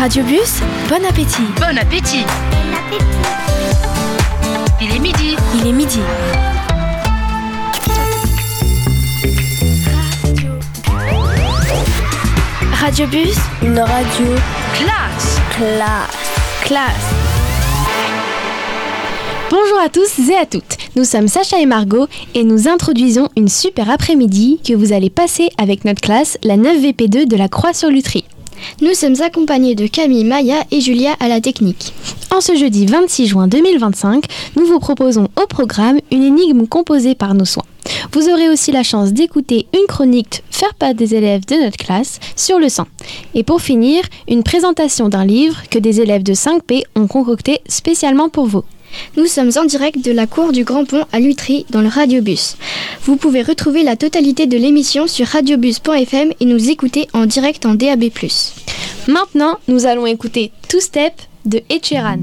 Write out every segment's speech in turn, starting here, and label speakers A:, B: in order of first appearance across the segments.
A: Radiobus, bon appétit.
B: Bon appétit. Il est midi.
A: Il est midi. Radiobus, une radio. Classe.
C: Bonjour à tous et à toutes, nous sommes Sacha et Margot et nous introduisons une super après-midi que vous allez passer avec notre classe, la 9VP2 de la Croix-sur-Lutry.
D: Nous sommes accompagnés de Camille, Maya et Julia à la technique.
C: En ce jeudi 26 juin 2025, nous vous proposons au programme une énigme composée par nos soins. Vous aurez aussi la chance d'écouter une chronique faite par des élèves de notre classe sur le sang. Et pour finir, une présentation d'un livre que des élèves de 5P ont concocté spécialement pour vous.
D: Nous sommes en direct de la cour du Grand Pont à Lutry dans le Radiobus. Vous pouvez retrouver la totalité de l'émission sur radiobus.fm et nous écouter en direct en DAB+.
C: Maintenant, nous allons écouter Two Step de Ed Sheeran.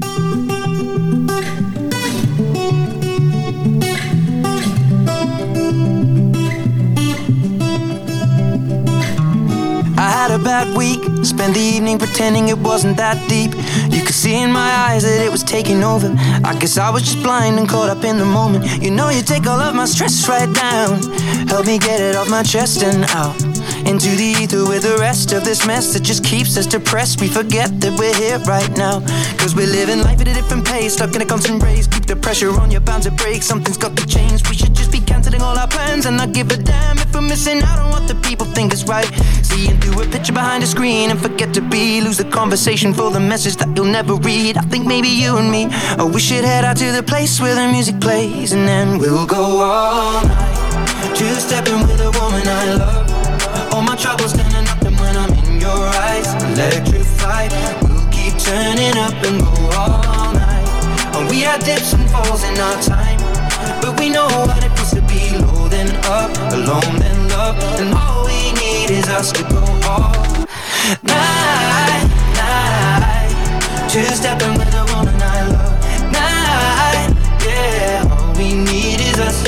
E: I had a bad week, spent the evening pretending it wasn't that deep. You could see in my eyes that it was taking over. I guess I was just blind and caught up in the moment. You know you take all of my stress right down. Help me get it off my chest and out into the ether with the rest of this mess that just keeps us depressed. We forget that we're here right now, cause we're living life at a different pace, stuck in a constant race. Keep the pressure on, you're bound to break. Something's got to change. We should just be cancelling all our plans and not give a damn if we're missing out on what the people think is right. Seeing through a picture behind a screen and forget to be. Lose the conversation for the message that you'll never read. I think maybe you and me, oh, we should head out to the place where the music plays, and then we'll go all night, two-stepping with a woman I love. All my troubles turning up, and when I'm in your eyes, electrified. We'll keep turning up and go all night. And we had dips and falls in our time, but we know what it feels to be low then up, alone then love. And all we need is us to go all night. Two-stepping with a woman I love. Night, yeah, all we need is us.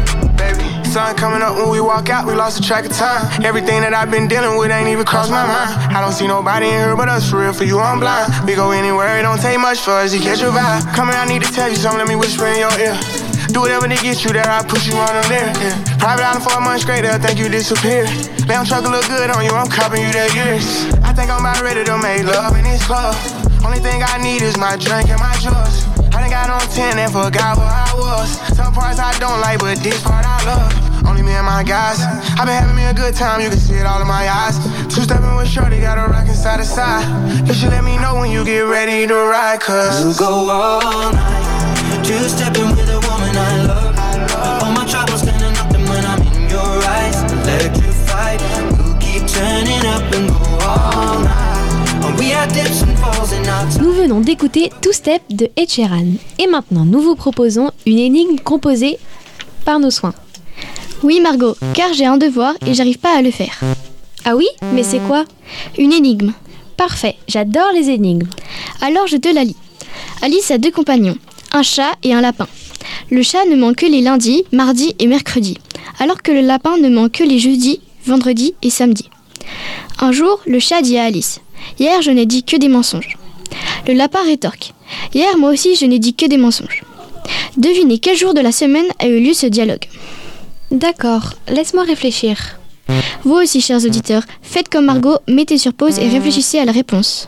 F: Sun coming up when we walk out, we lost the track of time. Everything that I've been dealing with ain't even crossed my mind. I don't see nobody in here but us, for real, for you I'm blind. We go anywhere, it don't take much for us to catch your vibe. Coming, I need to tell you something, let me whisper in your ear. Do whatever to get you there, I push you on the lyric, yeah. Private island for a month straight, they'll think you disappeared. Lamb truck look good on you, I'm copping you that years. I think I'm about ready to make love in this club. Only thing I need is my drink and my drugs. I done got on 10 and forgot where I was. Some parts I don't like, but this part I love. Only me and my guys. I been having me a good time, you can see it all in my eyes. Two-stepping with shorty, got her rockin' side to side. You should let me know when you get ready to ride, cause
E: we'll go all night, two-stepping with a woman I love. All my troubles turning up, and when I'm in your eyes, electrified. We'll keep turning up and go all night. And we had dips and falls in our time.
C: Nous venons d'écouter Two Step de Ed Sheeran. Et maintenant, nous vous proposons une énigme composée par nos soins.
D: Oui Margot, car j'ai un devoir et j'arrive pas à le faire.
C: Ah oui? Mais c'est quoi?
D: Une énigme.
C: Parfait, j'adore les énigmes.
D: Alors je te la lis. Alice a 2 compagnons, un chat et un lapin. Le chat ne ment que les lundis, mardis et mercredis, alors que le lapin ne ment que les jeudis, vendredis et samedis. Un jour, le chat dit à Alice: « Hier, je n'ai dit que des mensonges. » Le lapin rétorque: « Hier, moi aussi, je n'ai dit que des mensonges. » Devinez quel jour de la semaine a eu lieu ce dialogue.
C: D'accord, laisse-moi réfléchir.
D: Vous aussi, chers auditeurs, faites comme Margot, mettez sur pause et réfléchissez à la réponse.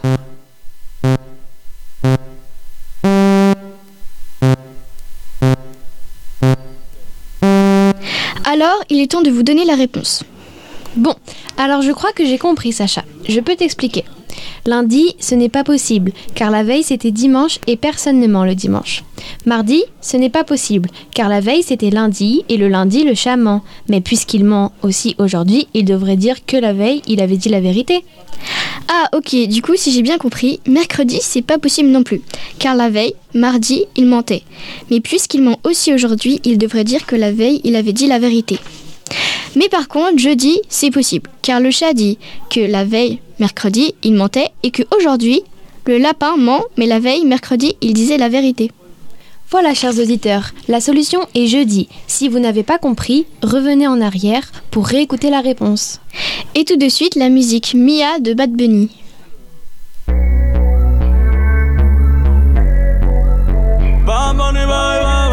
D: Alors, il est temps de vous donner la réponse.
C: Bon, alors je crois que j'ai compris, Sacha. Je peux t'expliquer. Lundi, ce n'est pas possible, car la veille c'était dimanche et personne ne ment le dimanche. Mardi, ce n'est pas possible, car la veille c'était lundi et le lundi le chat ment. Mais puisqu'il ment aussi aujourd'hui, il devrait dire que la veille il avait dit la vérité.
D: Ah ok, du coup si j'ai bien compris, mercredi c'est pas possible non plus, car la veille, mardi, il mentait. Mais puisqu'il ment aussi aujourd'hui, il devrait dire que la veille il avait dit la vérité. Mais par contre, jeudi, c'est possible, car le chat dit que la veille, mercredi, il mentait, et qu'aujourd'hui, le lapin ment, mais la veille, mercredi, il disait la vérité.
C: Voilà, chers auditeurs, la solution est jeudi. Si vous n'avez pas compris, revenez en arrière pour réécouter la réponse.
D: Et tout de suite, la musique Mia de Bad Bunny.
B: Bunny, bye, bye,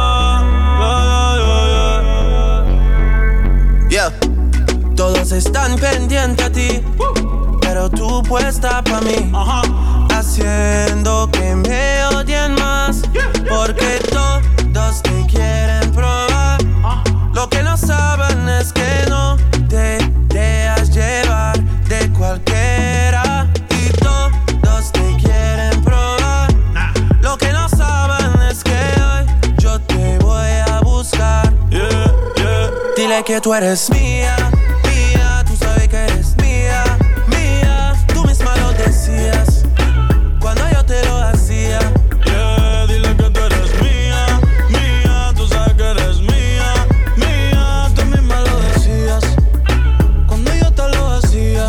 B: bye.
G: Yeah, todos están pendientes a ti, pero tú puesta pa' mí, haciendo que me odien más, porque todos te quieren probar. Lo que no saben es que no te dejas llevar de cualquiera, y todos te quieren probar. Lo que no saben es que hoy yo te voy a buscar. Dile que tú eres mía, mía, tú sabes que eres mía, mía. Tú misma lo decías cuando yo te lo hacía.
B: Dile que tú eres mía, mía, tú sabes que eres mía, mía. Tú misma lo decías cuando yo te lo hacía.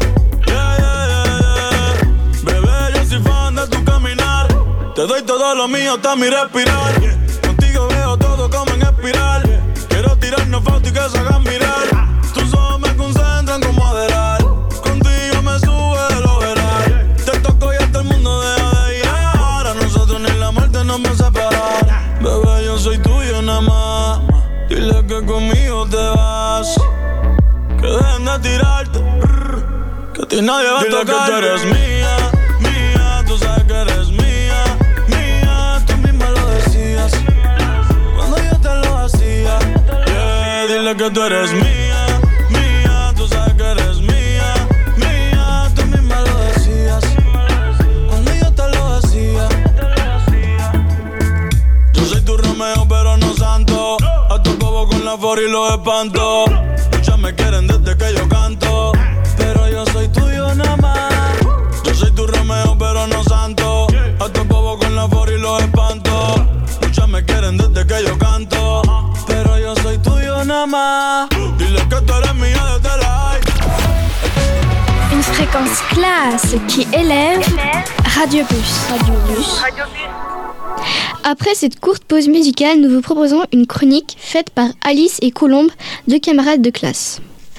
B: Bebé, yo soy fan de tu caminar. Te doy todo lo mío hasta mi respirar. Contigo veo todo como en espiral. Quiero tirarnos fotos y que se hagan mirar. Tus ojos me concentran como Adderall. Contigo me sube el overall. Te toco y hasta el mundo deja de llegar. A nosotros ni la muerte nos va a separar. Bebé, yo soy tuyo nada más. Dile que conmigo te vas. Que dejen de tirarte. Que a ti nadie va a tocar. Dile que tú eres mía, mía. Tú sabes que eres mía, mía. Tú misma lo decías cuando yo te lo hacía. Dile que tú eres mía, mía. Tú sabes que eres mía, mía. Tú misma lo decías cuando yo te lo hacía. Yo soy tu Romeo pero no santo. A tu bobo con la for y los espanto. Muchas me quieren desde que yo canto, pero yo soy tuyo nada más. Yo soy tu Romeo pero no santo. A tu bobo con la for y los espanto. Muchas me quieren desde que yo canto, pero yo soy tuyo nada más. Dile que tú eres mía desde la high.
A: Une fréquence classe qui élève Radio Bus.
D: Après cette courte pause musicale, nous vous proposons une chronique faite par Alice et Colombe, deux camarades de classe.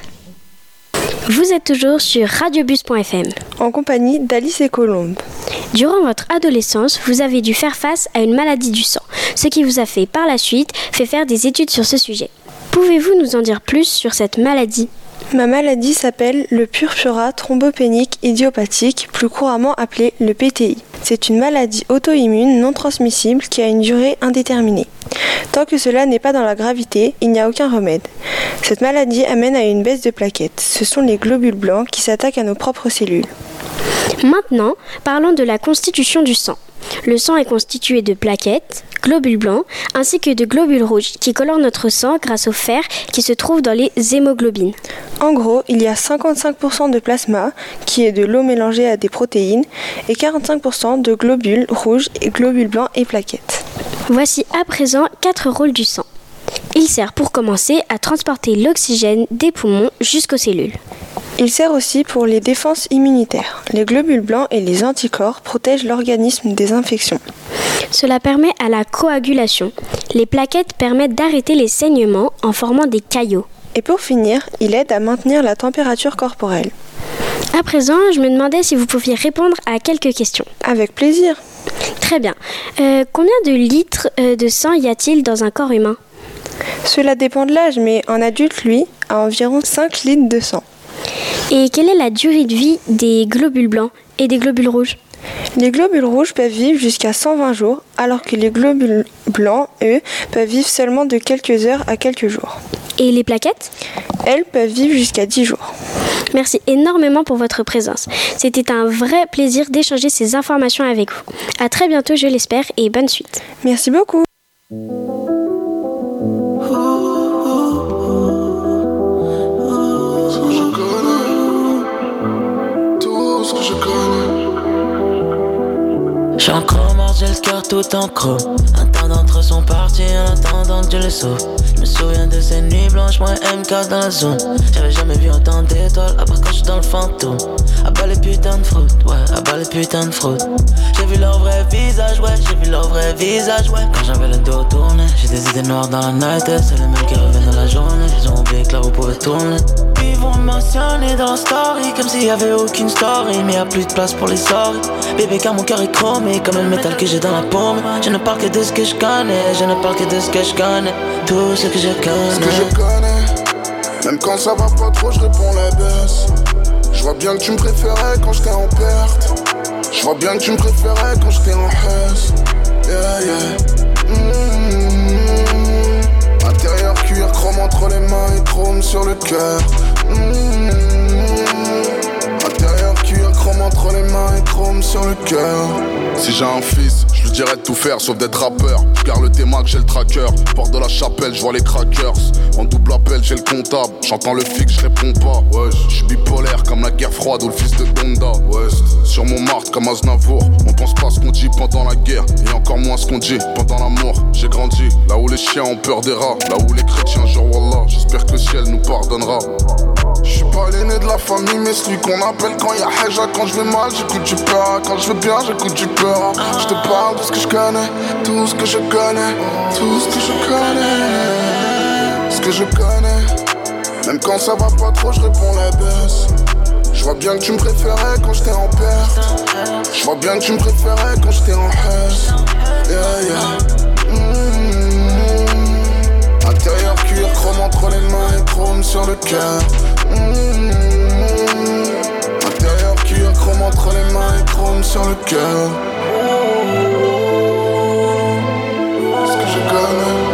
H: Vous êtes toujours sur radiobus.fm.
I: En compagnie d'Alice et Colombe.
H: Durant votre adolescence, vous avez dû faire face à une maladie du sang, ce qui vous a fait par la suite faire des études sur ce sujet. Pouvez-vous nous en dire plus sur cette maladie ?
I: Ma maladie s'appelle le purpura thrombopénique idiopathique, plus couramment appelé le PTI. C'est une maladie auto-immune non transmissible qui a une durée indéterminée. Tant que cela n'est pas dans la gravité, il n'y a aucun remède. Cette maladie amène à une baisse de plaquettes. Ce sont les globules blancs qui s'attaquent à nos propres cellules.
H: Maintenant, parlons de la constitution du sang. Le sang est constitué de plaquettes, globules blancs, ainsi que de globules rouges qui colorent notre sang grâce au fer qui se trouve dans les hémoglobines.
I: En gros, il y a 55% de plasma, qui est de l'eau mélangée à des protéines, et 45% de globules rouges, et globules blancs et plaquettes.
H: Voici à présent 4 rôles du sang. Il sert pour commencer à transporter l'oxygène des poumons jusqu'aux cellules.
I: Il sert aussi pour les défenses immunitaires. Les globules blancs et les anticorps protègent l'organisme des infections.
H: Cela permet à la coagulation. Les plaquettes permettent d'arrêter les saignements en formant des caillots.
I: Et pour finir, il aide à maintenir la température corporelle.
H: À présent, je me demandais si vous pouviez répondre à quelques questions.
I: Avec plaisir.
H: Très bien. Combien de litres de sang y a-t-il dans un corps humain ?
I: Cela dépend de l'âge, mais un adulte, lui, a environ 5 litres de sang.
H: Et quelle est la durée de vie des globules blancs et des globules rouges ?
I: Les globules rouges peuvent vivre jusqu'à 120 jours, alors que les globules blancs, eux, peuvent vivre seulement de quelques heures à quelques jours.
H: Et les plaquettes ?
I: Elles peuvent vivre jusqu'à 10 jours.
H: Merci énormément pour votre présence. C'était un vrai plaisir d'échanger ces informations avec vous. À très bientôt, je l'espère, et bonne suite.
I: Merci beaucoup.
J: J'suis encore mort, j'ai le cœur tout en croc. Un temps d'entre eux sont partis en attendant que je les sauve. Je me souviens de ces nuits blanches, moi MK dans la zone. J'avais jamais vu autant d'étoiles, à part quand j'suis dans le fantôme. À bas les putains de fraude, ouais, à bas les putains de fraude. J'ai vu leur vrai visage, ouais, j'ai vu leur vrai visage, ouais. Quand j'avais le dos tourné, j'ai des idées noires dans la night. C'est les mêmes qui reviennent dans la journée, ils ont oublié que là vous pouvez tourner. Ils vont mentionner dans la story, comme s'il y avait aucune story. Mais y'a plus de place pour les sorties. Bébé car mon cœur est chromé, comme le métal que j'ai dans la paume. Je ne parle que de ce que je connais, je ne parle que de ce que je connais. Tout ce que je connais.
F: Ce que je connais, même quand ça va pas trop, je réponds la baisse. Je vois bien que tu me préférais quand j'étais en perte. Je vois bien que tu me préférais quand j'étais en haisse. Yeah, yeah. Intérieur cuir, chrome entre les mains et chrome sur le cœur. Intérieur cuir, chrome entre les mains et chrome sur le cœur. Si j'ai un fils, je lui dirais de tout faire sauf d'être rappeur. Je garde le T-Mac, j'ai le tracker. Porte de la chapelle, je vois les crackers. En double appel, j'ai le comptable. J'entends le fixe, je réponds pas. Ouais, je suis bipolaire comme la guerre froide ou le fils de Donda. Ouais, sur mon Marthe comme Aznavour. On pense pas ce qu'on dit pendant la guerre et encore moins ce qu'on dit pendant l'amour. J'ai grandi là où les chiens ont peur des rats, là où les chrétiens jurent Wallah. J'espère que le ciel nous pardonnera. Je suis pas l'aîné de la famille, mais celui qu'on appelle quand y'a Haja. Quand je vais mal, j'écoute du peur. Quand je vais bien, j'écoute du peur. Je te parle de ce que je connais, tout ce que je connais, tout ce que je connais, ce que je connais. Même quand ça va pas trop, je réponds la baisse. Je vois bien que tu me préférais quand j'étais en perte. Je vois bien que tu me préférais quand j'étais en haisse. Yeah, yeah. Intérieur cuir, chrome entre les mains et chrome sur le cœur. Intérieur cuir, chrome entre les mains et chrome sur le cœur. Ce que je connais.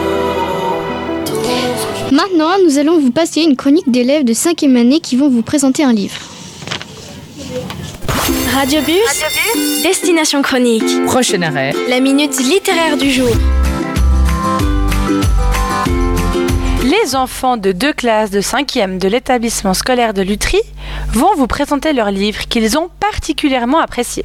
D: Maintenant, nous allons vous passer une chronique d'élèves de 5e année qui vont vous présenter un livre.
A: Radiobus, Destination Chronique.
K: Prochain arrêt,
A: la minute littéraire du jour.
L: Les enfants de 2 classes de 5e de l'établissement scolaire de Lutry vont vous présenter leur livre qu'ils ont particulièrement apprécié.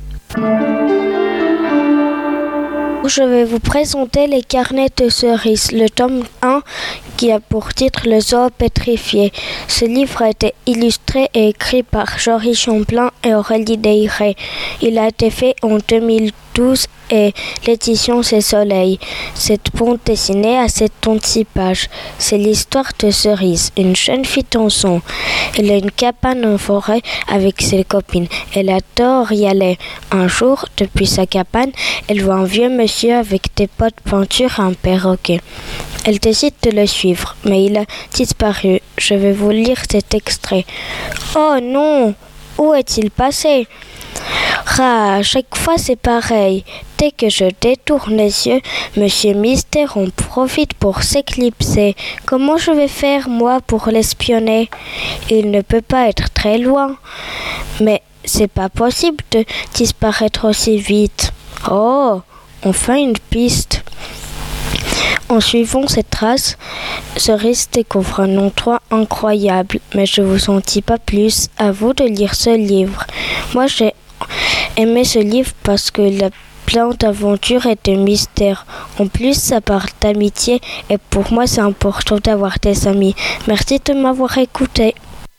H: Je vais vous présenter Les Carnets de cerises, le tome 1 qui a pour titre Le zoo pétrifié. Ce livre a été illustré et écrit par Jory Champlain et Aurélie Deyré. Il a été fait en 2012 et l'édition C'est Soleil. Cette bande dessinée a 76 pages. C'est l'histoire de Cerise, une jeune fille dansant. Elle a une cabane en forêt avec ses copines. Elle adore y aller. Un jour, depuis sa cabane, elle voit un vieux monsieur avec des pots de peinture et un perroquet. Elle décide de le suivre, mais il a disparu. Je vais vous lire cet extrait. Oh non! Où est-il passé? À chaque fois c'est pareil. Dès que je détourne les yeux, Monsieur Mystère en profite pour s'éclipser. Comment je vais faire, moi, pour l'espionner? Il ne peut pas être très loin. Mais c'est pas possible de disparaître aussi vite. Oh, enfin une piste. En suivant cette trace, Cerise découvre un endroit incroyable, mais je vous en dis pas plus, à vous de lire ce livre. Moi j'ai aimé ce livre parce que il a plein d'aventures et de mystères. En plus, ça parle d'amitié et pour moi c'est important d'avoir des amis. Merci de m'avoir écouté.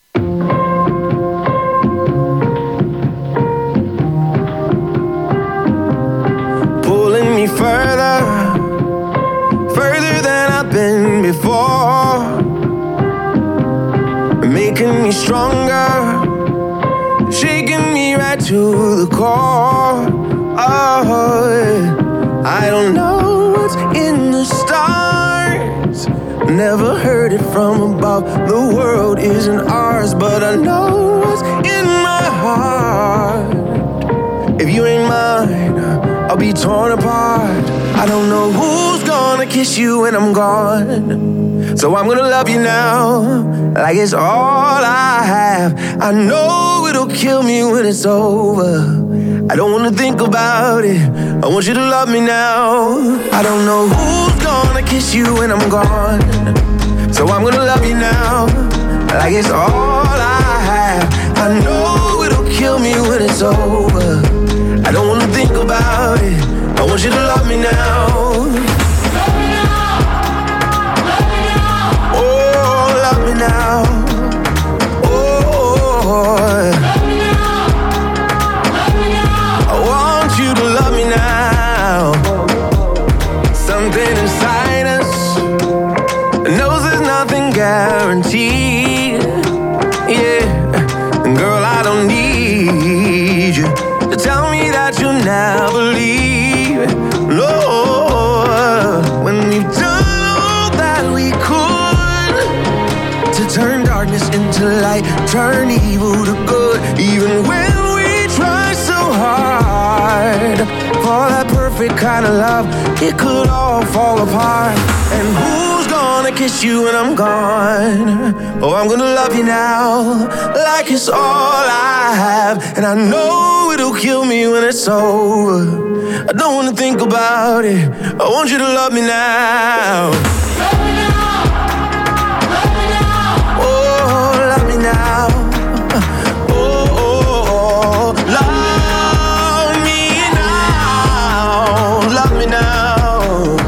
G: Pulling me further than I've been before, making me stronger, shaking me right to the core. Oh, I don't know what's in the stars, never heard it from above. The world isn't ours, but I know what's in my heart. If you ain't mine, I'll be torn apart. I don't know who's gonna kiss you when I'm gone, so I'm gonna love you now, like it's all I have. I know it'll kill me when it's over. I don't wanna think about it, I want you to love me now. I don't know who's gonna kiss you when I'm gone, so I'm gonna love you now, like it's all I have. I know it'll kill me when it's over. I don't wanna think about it, I want you to love me now. Love me now, love me now. Oh, love me now. Oh, love me now,
K: light, turn evil to good. Even when we try so hard for that perfect kind of love, it could all fall apart. And who's gonna kiss you when I'm gone? Oh, I'm gonna love you now like it's all I have. And I know it'll kill me when it's over. I don't wanna think about it. I want you to love me now. Love me now. Love me now. Oh, love me now. Oh, oh, oh. Love me now. Love me now.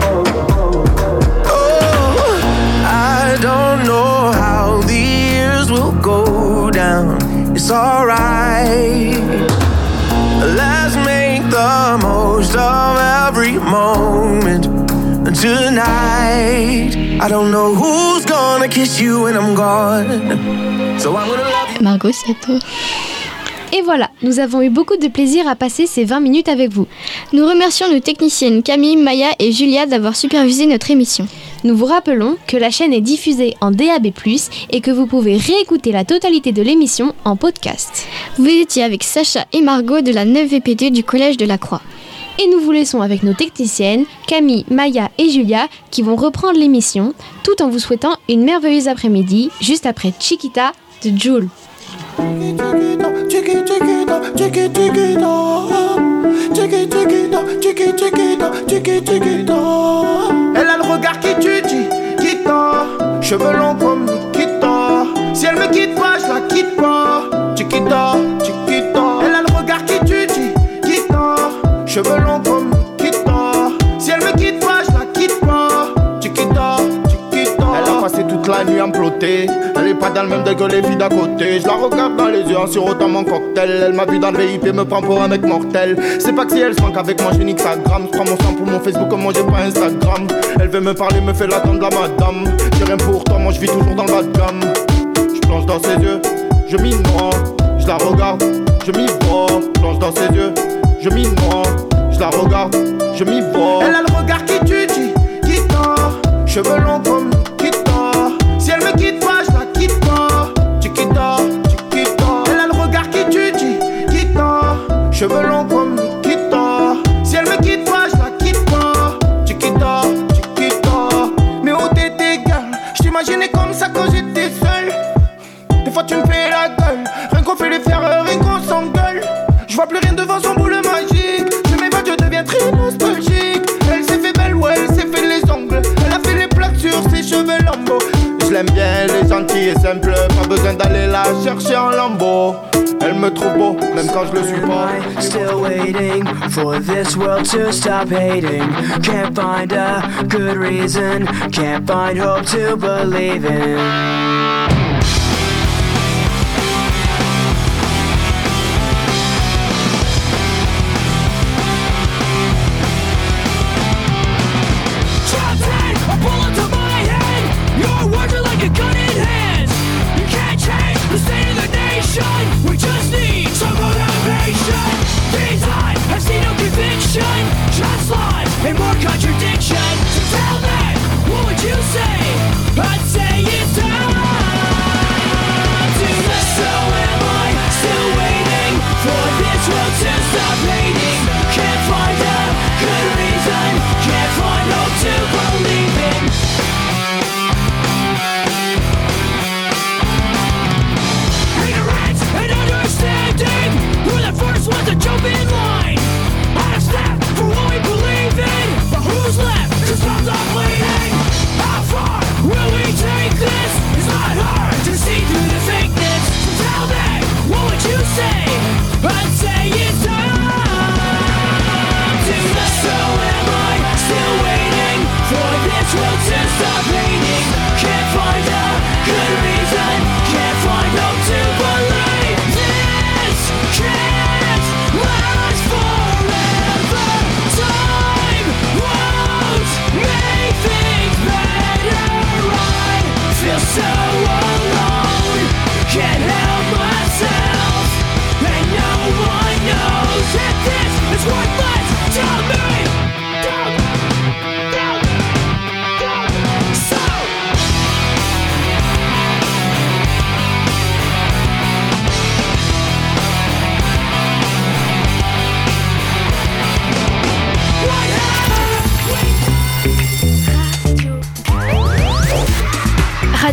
K: Oh, I don't know how the years will go down. It's alright. Let's make the most of every moment tonight. I don't know who's gonna kiss you when I'm gone. So I'm gonna love you.
D: Margot, c'est à toi.
C: Et voilà, nous avons eu beaucoup de plaisir à passer ces 20 minutes avec vous.
D: Nous remercions nos techniciennes Camille, Maya et Julia d'avoir supervisé notre émission.
C: Nous vous rappelons que la chaîne est diffusée en DAB+, et que vous pouvez réécouter la totalité de l'émission en podcast.
D: Vous étiez avec Sacha et Margot de la 9VP2 du Collège de la Croix.
C: Et nous vous laissons avec nos techniciennes, Camille, Maya et Julia, qui vont reprendre l'émission, tout en vous souhaitant une merveilleuse après-midi, juste après Chiquita de Jul.
F: Elle a le regard qui tue, Chiquita. Cheveux longs comme Nikita. Si elle me quitte pas, je la quitte pas. Chiquita, Chiquita. Elle a le regard qui tue, Chiquita. Cheveux longs comme Nikita. Si elle me quitte pas, je la quitte pas. Chiquita, Chiquita. Elle a passé toute la nuit à me plotter. Elle est pas dans le même deuil que les filles d'à côté. Je la regarde dans les yeux en sirotant mon cocktail. Elle m'a vu dans le VIP, me prend pour un mec mortel. C'est pas que si elle se manque avec moi, je nique sa gramme. Je prends mon sang pour mon Facebook, comme moi j'ai pas Instagram. Elle veut me parler, me fait l'attendre la madame. J'ai rien pour toi, moi je vis toujours dans le bas de gamme. Je plonge dans ses yeux, je m'y noie. Je la regarde, je m'y vois. Je plonge dans ses yeux, je m'y noie. Je la regarde, je m'y vois. Elle a le regard qui tue, Chiquita. Cheveux longs comme Nikita. Si elle me quitte pas, je la quitte pas. Chiquita, Chiquita. Elle a le regard qui tue, Chiquita. Cheveux longs comme Nikita. Si elle me quitte pas, je la quitte pas. Chiquita, Chiquita. Mais où t'étais, gueule? Je t'imaginais comme ça quand j'étais seul. Des fois tu me fais la gueule. Rien qu'on fait les faire, rien qu'on s'engueule. Je vois plus rien devant son boule magique. Je m'évade, je deviens très nostalgique. Elle s'est fait belle, ouais, elle s'est fait les ongles. Elle a fait les plaques sur ses cheveux lambeaux. Je l'aime bien, elle est gentille et simple. Pas besoin d'aller la chercher en lambeau. Elle me trouve beau, même quand je le suis pas.
M: Still waiting for this world to stop hating. Can't find a good reason. Can't find hope to believe in.
N: We just need some motivation. These eyes have seen no conviction, just lies and more contradiction. So tell me, what would you say? I'd say it's time.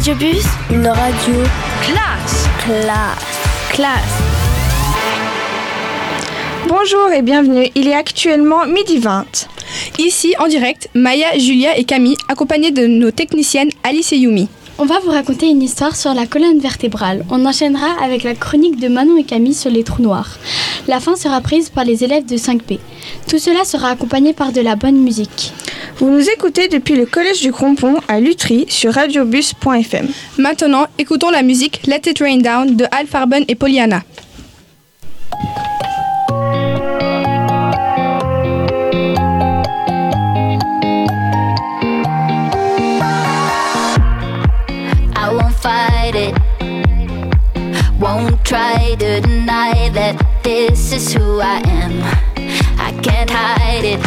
A: Radiobus, une radio classe.
O: Bonjour et bienvenue, il est actuellement 12h20. Ici, en direct, Maya, Julia et Camille, accompagnées de nos techniciennes Alice et Yumi.
D: On va vous raconter une histoire sur la colonne vertébrale. On enchaînera avec la chronique de Manon et Camille sur les trous noirs. La fin sera prise par les élèves de 5P. Tout cela sera accompagné par de la bonne musique.
O: Vous nous écoutez depuis le collège du Crompon à Lutry sur radiobus.fm. Maintenant, écoutons la musique Let It Rain Down de Al Farben et Pollyanna.
P: Won't try to deny that this is who I am. I can't hide it.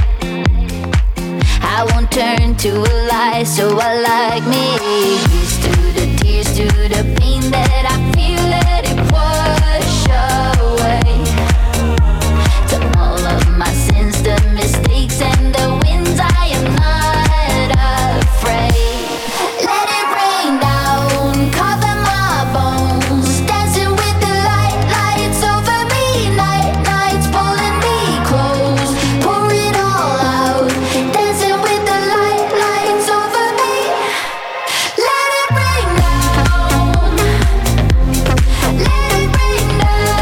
P: I won't turn to a lie, so I like me. Here's to the tears, to the pain that I feel, let it wash away. To all of my sins, the mistakes and the wins, I am not afraid. Let it rain down, cover my bones. Dancing with the lights over me. Nights pulling me close. Pour it all out. Dancing with the lights over me. Let it rain down. Let it rain down.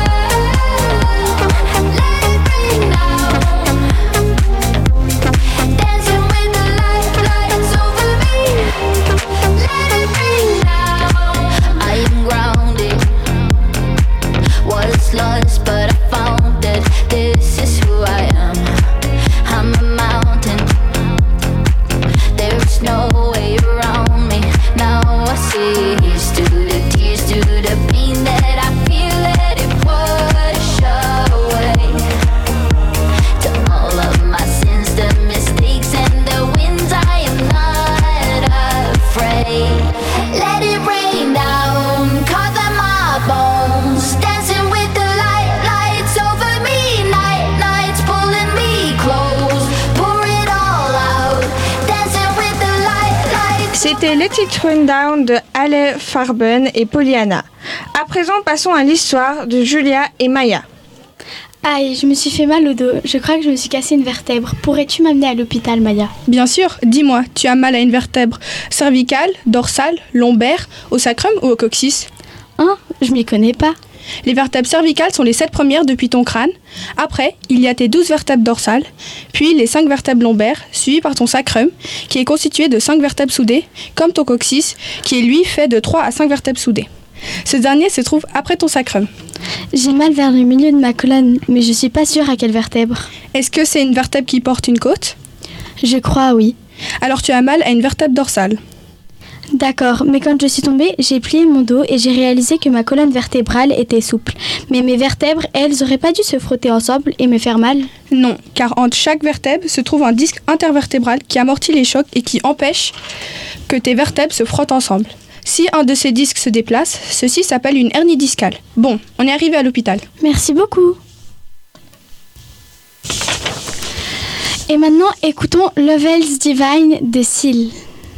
P: Let it rain down. Dancing with the lights over me. Let it rain down. I am grounded. Was lost, but I found it. This is who I am. I'm a mountain. There is no way around me. Now I see. Here's to the tears, to the pain that I feel. Let it wash away. To all of my sins, the mistakes and the wins, I am not afraid. Let it rain down, cover my bones. Dancing with the lights over me. Nights pulling me close. Pour it all out. Dancing with the lights.
O: C'était Let It Rain Down de Al Farben et Pollyanna. À présent, passons à l'histoire de Julia et Maya.
D: Aïe, je me suis fait mal au dos. Je crois que je me suis cassé une vertèbre. Pourrais-tu m'amener à l'hôpital, Maya?
O: Bien sûr, dis-moi, tu as mal à une vertèbre cervicale, dorsale, lombaire, au sacrum ou au coccyx?
D: Hein? Je m'y connais pas.
O: Les vertèbres cervicales sont les 7 premières depuis ton crâne. Après, il y a tes 12 vertèbres dorsales, puis les 5 vertèbres lombaires, suivies par ton sacrum, qui est constitué de 5 vertèbres soudées, comme ton coccyx, qui est lui fait de 3 à 5 vertèbres soudées. Ce dernier se trouve après ton sacrum.
D: J'ai mal vers le milieu de ma colonne, mais je suis pas sûre à quelle vertèbre.
O: Est-ce que c'est une vertèbre qui porte une côte?
D: Je crois, oui.
O: Alors tu as mal à une vertèbre dorsale.
D: D'accord, mais quand je suis tombée, j'ai plié mon dos et j'ai réalisé que ma colonne vertébrale était souple. Mais mes vertèbres, elles, auraient pas dû se frotter ensemble et me faire mal?
O: Non, car entre chaque vertèbre se trouve un disque intervertébral qui amortit les chocs et qui empêche que tes vertèbres se frottent ensemble. Si un de ces disques se déplace, ceci s'appelle une hernie discale. Bon, on est arrivé à l'hôpital.
D: Merci beaucoup. Et maintenant, écoutons Lovell's Divine de Seal.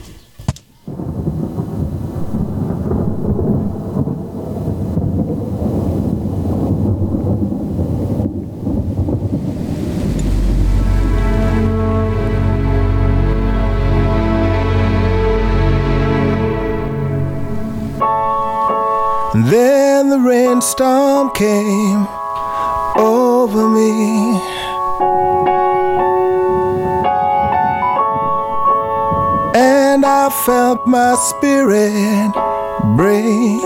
K: Then the rainstorm came over me. And I felt my spirit break.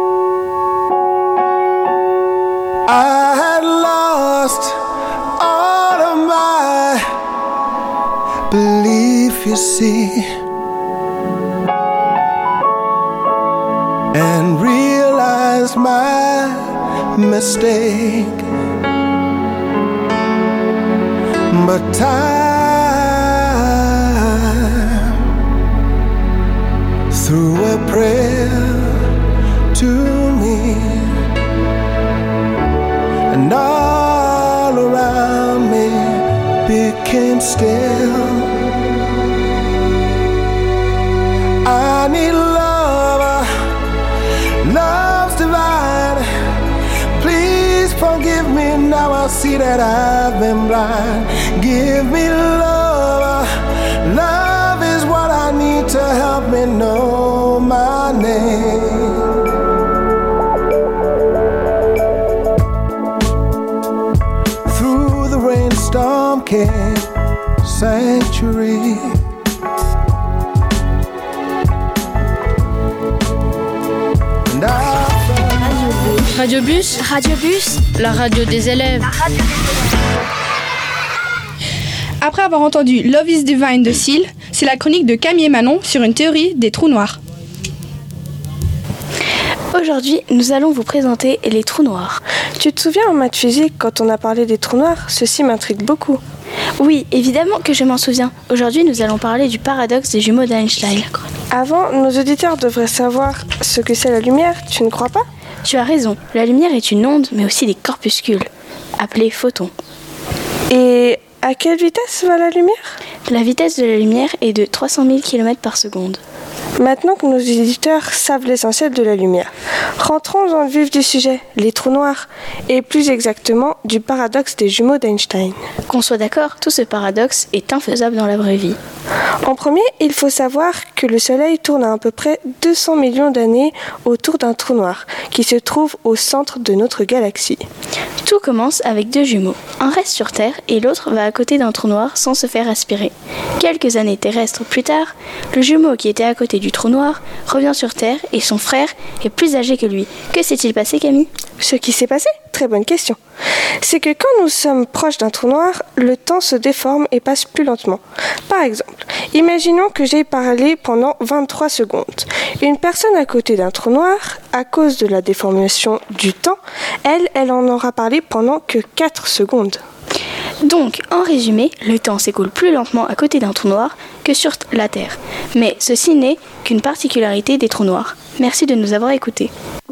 K: I had lost all of my belief, you see, and realized my mistake. But time threw a prayer to me, and all around me became still. I need love on, give me now, I see that I've been blind. Give me love, love is what I need to help me know my name. Through the rainstorm came sanctuary.
A: Radiobus,
H: Radiobus,
A: la radio des élèves.
O: Après avoir entendu Love is Divine de Seal, c'est la chronique de Camille et Manon sur une théorie des trous noirs.
I: Aujourd'hui, nous allons vous présenter les trous noirs. Tu te souviens en maths physique quand on a parlé des trous noirs? Ceci m'intrigue beaucoup.
H: Oui, évidemment que je m'en souviens. Aujourd'hui, nous allons parler du paradoxe des jumeaux d'Einstein.
I: Avant, nos auditeurs devraient savoir ce que c'est la lumière, tu ne crois pas?
H: Tu as raison, la lumière est une onde, mais aussi des corpuscules, appelés photons.
I: Et à quelle vitesse va la lumière?
H: La vitesse de la lumière est de 300 000 km par seconde.
I: Maintenant que nos auditeurs savent l'essentiel de la lumière, rentrons dans le vif du sujet, les trous noirs, et plus exactement du paradoxe des jumeaux d'Einstein.
H: Qu'on soit d'accord, tout ce paradoxe est infaisable dans la vraie vie.
I: En premier, il faut savoir que le Soleil tourne à peu près 200 millions d'années autour d'un trou noir, qui se trouve au centre de notre galaxie.
H: Tout commence avec deux jumeaux. Un reste sur Terre et l'autre va à côté d'un trou noir sans se faire aspirer. Quelques années terrestres plus tard, le jumeau qui était à côté du trou noir revient sur Terre et son frère est plus âgé que lui. Que s'est-il passé, Camille?
I: Ce qui s'est passé? Très bonne question. C'est que quand nous sommes proches d'un trou noir, le temps se déforme et passe plus lentement. Par exemple, imaginons que j'ai parlé pendant 23 secondes. Une personne à côté d'un trou noir, à cause de la déformation du temps, elle en aura parlé pendant que 4 secondes.
H: Donc, en résumé, le temps s'écoule plus lentement à côté d'un trou noir que sur la Terre. Mais ceci n'est qu'une particularité des trous noirs. Merci de nous avoir écoutés.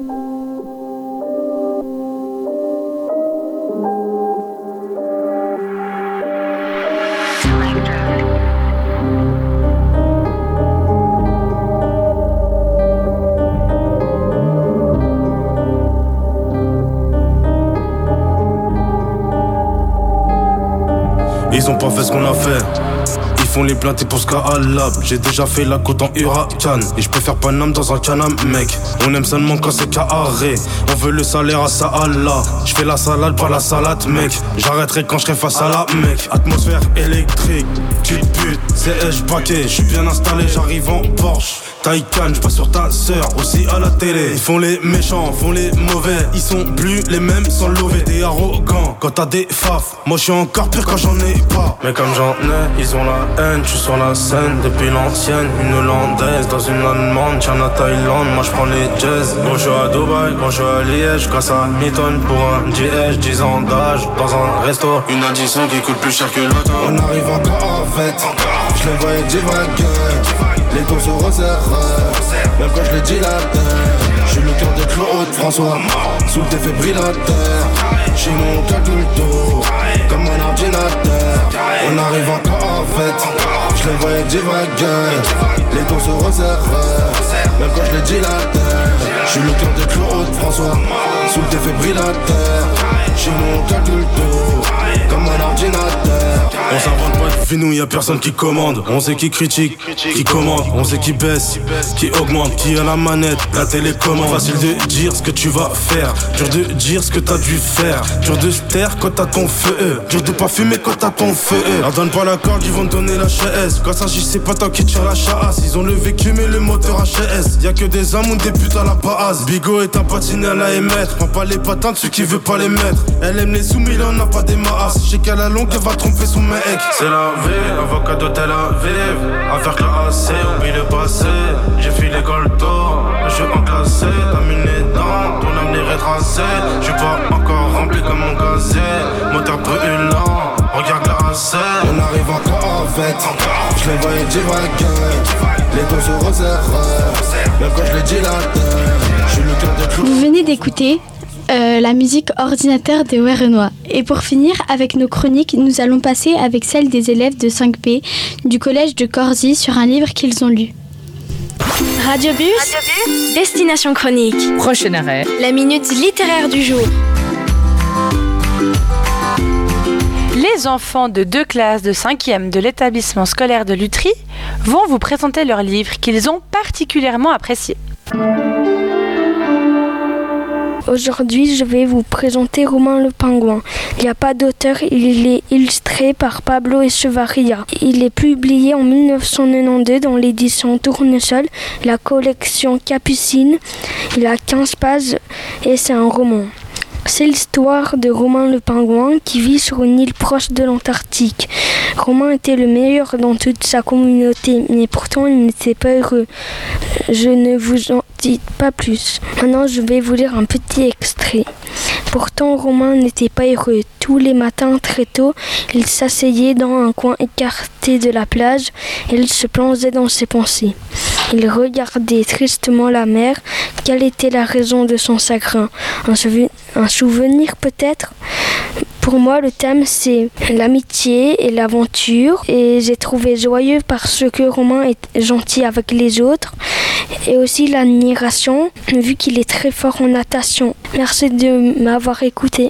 B: Ils ont pas fait ce qu'on a fait. Ils font les plantés pour ce qu'à Allah. J'ai déjà fait la côte en huracan. Et je peux faire Paname dans un canam, mec. On aime seulement quand c'est carré. On veut le salaire à ça Allah. Je fais la salade, pas la salade, mec. J'arrêterai quand je serai face à la mec. Atmosphère électrique, tu te putes, c'est H paquet. Je suis bien installé, j'arrive en Porsche. Taycan, je passe sur ta sœur, aussi à la télé. Ils font les méchants, font les mauvais. Ils sont plus les mêmes sans lever. T'es arrogant quand t'as des faf. Moi je suis encore pire quand j'en ai pas. Mais comme j'en ai, ils ont la haine. Je suis sur la scène depuis l'ancienne. Une hollandaise dans une allemande. Tiens à Thaïlande, moi je prends les jazz. Quand je suis à Dubaï, quand je suis à Liège. Casse à mi-tonne pour un GH, 10 ans d'âge. Dans un resto, une addition qui coûte plus cher que l'autre.
K: On arrive encore en fait. Je les voyais divaguer. Les taux se resserrent, même quand je les dilatais. J'suis le cœur de Claude François, sous le défibrillateur. J'suis mon calcul tout, comme un ordinateur. On arrive encore en fait, je les voyais divaguer. Les taux se resserrent, même quand je les dilatais. J'suis le cœur de Claude François, sous le défibrillateur. J'suis mon calcul tout, comme un ordinateur.
B: On s'invente pas de vie, nous y'a personne qui commande. On sait qui critique, qui commande. On sait qui baisse, qui augmente, qui a la manette, la télécommande. Facile de dire ce que tu vas faire, dur de dire ce que t'as dû faire. Dur de se taire quand t'as ton feu, dur de pas fumer quand t'as ton feu. Leur donne pas la corde, ils vont te donner la chaise. Quand ça c'est pas toi qui tire la chasse. Ils ont le vécu mais le moteur HS. Y'a que des hommes ou des putes à la base. Bigot est un patiné à la émettre. Prends pas les patins de ceux qui veulent pas les mettre. Elle aime les sous mais il en a pas des maas. J'sais qu'à la longue elle va tromper son mec. C'est la vie, avocat de Tel Aviv. Affaire classée, oublie le passé. J'ai filé Goldo, je suis enclassé. T'as mis les dents, ton avenir est tracé. J'suis pas encore rempli comme mon gazier. Moteur brûlant, regarde la scène.
K: On arrive encore en fait, je les voyais divaguer. Les taux se resserrent, même quand je les dilatais. J'suis le cœur de Claude.
D: Vous venez d'écouter la musique ordinateur de Werenoi. Et pour finir avec nos chroniques, nous allons passer avec celle des élèves de 5P du collège de Corzy sur un livre qu'ils ont lu.
A: Radiobus, Destination chronique.
L: Prochain arrêt.
A: La minute littéraire du jour.
L: Les enfants de 2 classes de 5e de l'établissement scolaire de Lutry vont vous présenter leur livre qu'ils ont particulièrement apprécié.
Q: Aujourd'hui, je vais vous présenter Romain le Pingouin. Il n'y a pas d'auteur, il est illustré par Pablo Echevarria. Il est publié en 1992 dans l'édition Tournesol, la collection Capucine. Il a 15 pages et c'est un roman. C'est l'histoire de Romain le Pingouin qui vit sur une île proche de l'Antarctique. Romain était le meilleur dans toute sa communauté, mais pourtant il n'était pas heureux. Je ne vous en dis pas plus. Maintenant, je vais vous lire un petit extrait. Pourtant, Romain n'était pas heureux. Tous les matins, très tôt, il s'asseyait dans un coin écarté de la plage et il se plongeait dans ses pensées. Il regardait tristement la mer. Quelle était la raison de son chagrin ? Un souvenir peut-être ? Pour moi, le thème, c'est l'amitié et l'aventure. Et j'ai trouvé joyeux parce que Romain est gentil avec les autres. Et aussi l'admiration, vu qu'il est très fort en natation. Merci de m'avoir écouté.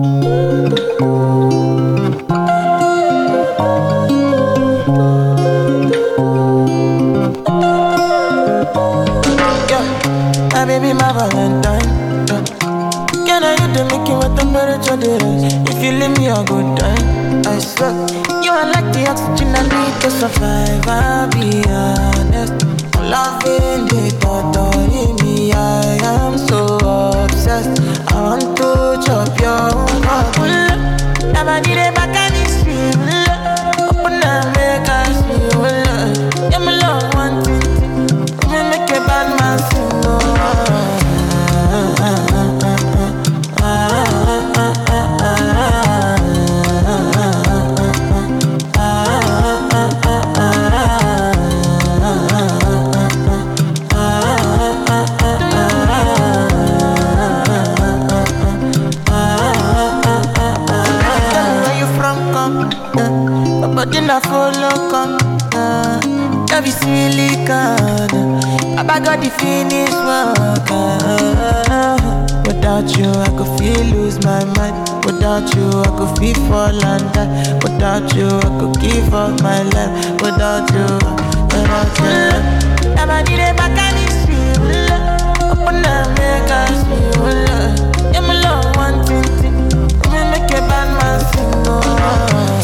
G: My baby, my Valentine. Can I hit the Mickey with temperature difference? If you leave me a good time, I swear. You are like the oxygen I need to survive, I'll be honest. Loving the thought of me, I am so obsessed. I want to chop your heart. Never did it back and it's real. Open and make us feel. Yeah, my love, one thing. Me make a bad man sing. But then I follow come, love is silicon. I got the finish work. Without you, I could feel lose my mind. Without you, I could feel fall and die. Without you, I could give up my life. Without you, never did it back and it's real. Open up, make us feel. Yeah, my love, one thing. Me make a bad man sing.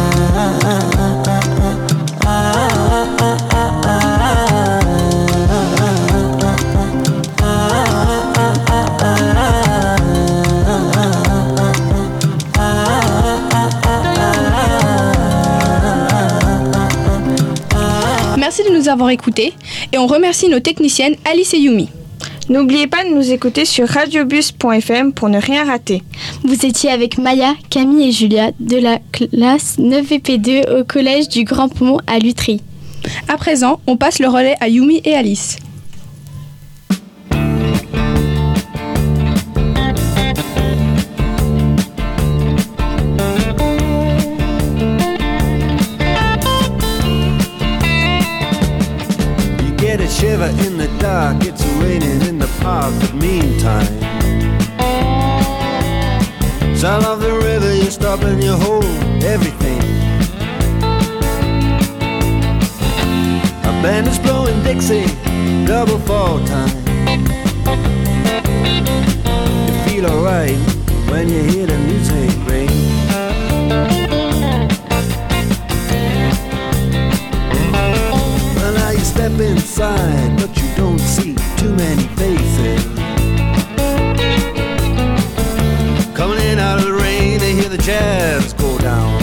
O: Merci de nous avoir écoutés et on remercie nos techniciennes Alice et Yumi.
I: N'oubliez pas de nous écouter sur radiobus.fm pour ne rien rater.
D: Vous étiez avec Maya, Camille et Julia de la classe 9VP2 au collège du Grand Pont à Lutry.
O: À présent, on passe le relais à Yumi et Alice.
R: Shiver in the dark, it's raining in the park, but meantime sound of the river, you stop and you hold everything. A band is blowing Dixie, double fall time. You feel alright when you hear the music ring. Step inside, but you don't see too many faces. Coming in out of the rain, they hear the jazz go down.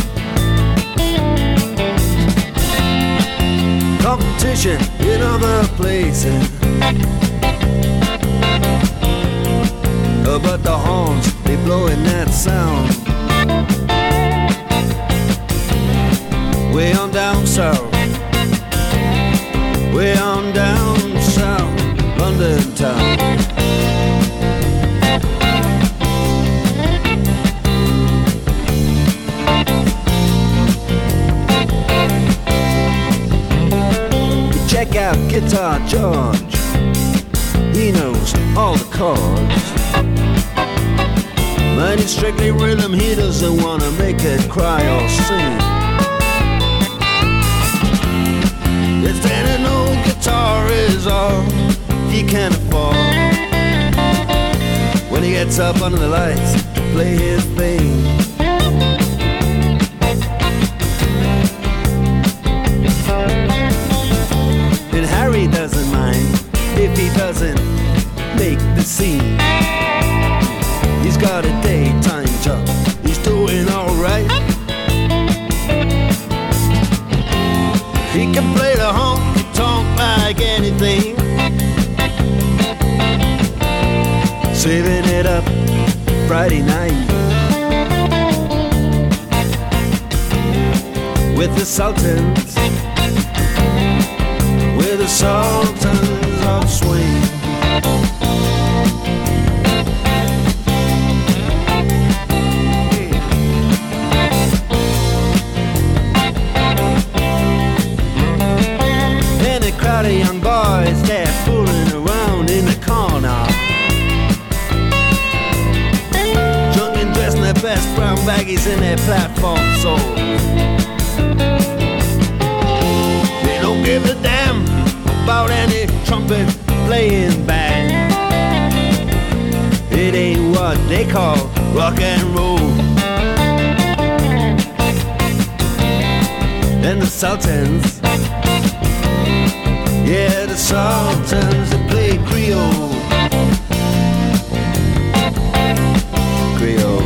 R: Competition in other places, but the horns, they blowing that sound. Way on down south, way on down south, London town. Check out Guitar George, he knows all the chords. When it's strictly rhythm, he doesn't wanna make it cry or sing. If then an old guitar is all he can afford, when he gets up under the lights to play his thing. And Harry doesn't mind if he doesn't make the scene. He's got a daytime job, he's doing alright. He can play the honky-tonk like anything, saving it up Friday night with the Sultans, with the Sultans of Swing. And a crowd of young boys, they're fooling around in the corner, drunk and dressed in their best brown baggies in their platform soles. They don't give a damn about any trumpet playing band. It ain't what they call rock and roll. And the Sultans, yeah, the Sultans, they play Creole. Creole.